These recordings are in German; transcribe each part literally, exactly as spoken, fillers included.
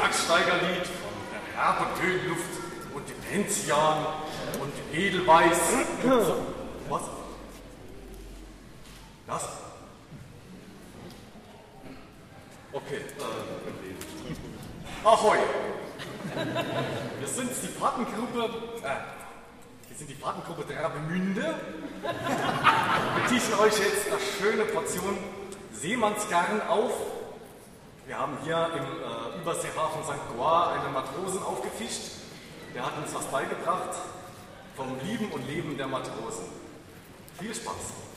Bergsteigerlied von der Herbe Tönluft und dem Enzian und dem Edelweiß. Was? Das? Okay. Äh, Ahoi! Wir sind die Patengruppe, äh, wir sind die Patengruppe Travemünde. Wir tischen euch jetzt eine schöne Portion Seemannsgarn auf. Wir haben hier im äh, Überseehafen Sankt Goar einen Matrosen aufgefischt. Der hat uns was beigebracht vom Lieben und Leben der Matrosen. Viel Spaß!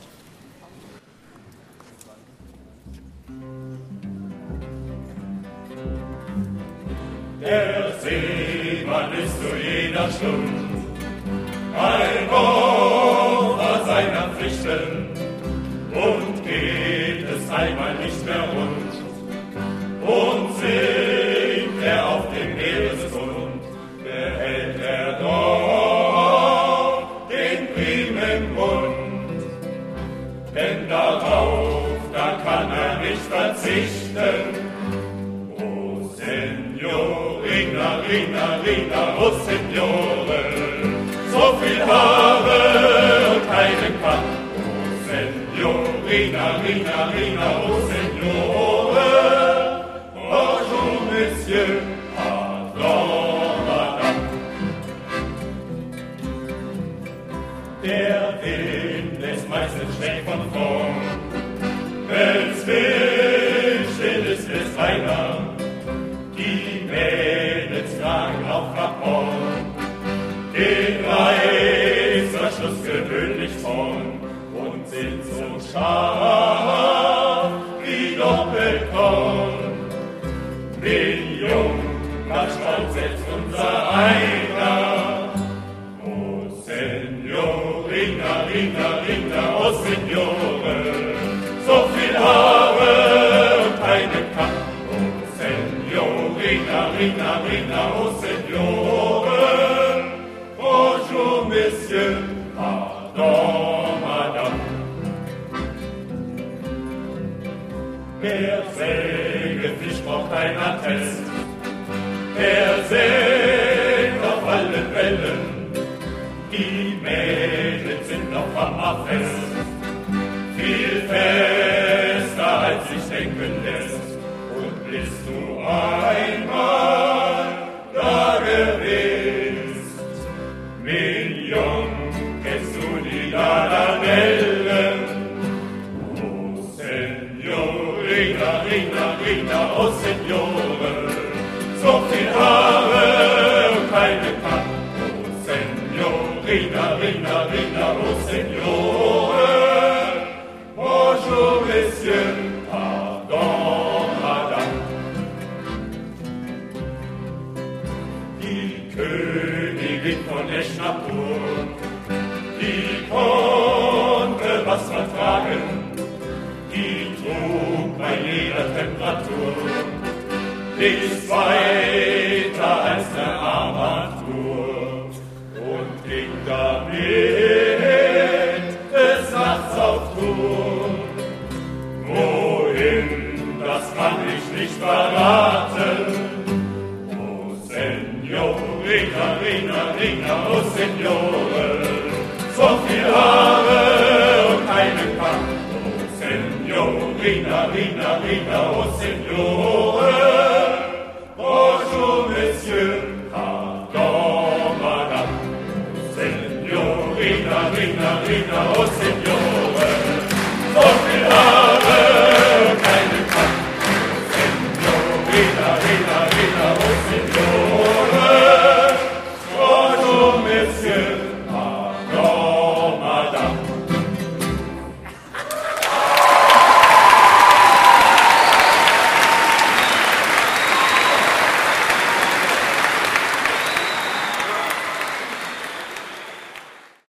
Der Seemann ist zu jeder Stund ein Opfer seiner Pflichten und geht es einmal nicht mehr rund und sinkt er auf dem Meeresgrund, behält er doch den Riemen im Mund, denn darauf, da kann er nicht verzichten. Rina, Rina, Rina, oh Signore, so viel habe und keinen kann. Oh Signorina, Rina, Rina, oh Signore, bonjour, Monsieur, pardon, Madame. Der Wind lässt meistens schlecht von vorn, wenn's windstill ist, ist einer. Die Mädels tragen auf Rapport den Reißverschluss gewöhnlich vorn und sind so scharf wie Doppelkorn. Den Jungen, das schaut selbst unser einer. Oh, Signorina, Rina, Rina, oh, Signore, so viel Haare und keine Kappe. Rina, Rina, Rina, oh Signore, bonjour, Monsieur, pardon, Madame. Der Sägefisch braucht ein Attest, der sägt auf allen Wellen, die Mädels sind noch hammerfest, viel fester als sich denken lässt. Bist du einmal da gewesen, Million, kennst du die Dardanellen? Oh, Signorina, Rina, Rina, oh, Signore, so viel Haare und keine Kann. Oh, Signorina, Rina, Rina, oh, Signore, bonjour, Monsieur, pardon. Königin von Eschnapur, die konnte was vertragen, die trug bei jeder Temperatur nichts weiter als eine Armatur und ging damit des Nachts auf Tour. Wohin, das kann ich nicht verraten. Rina, Rina, Rina, oh Signore, so viel Haare und keinen Kamm. Oh Signorina, Rina, Rina, oh Signore.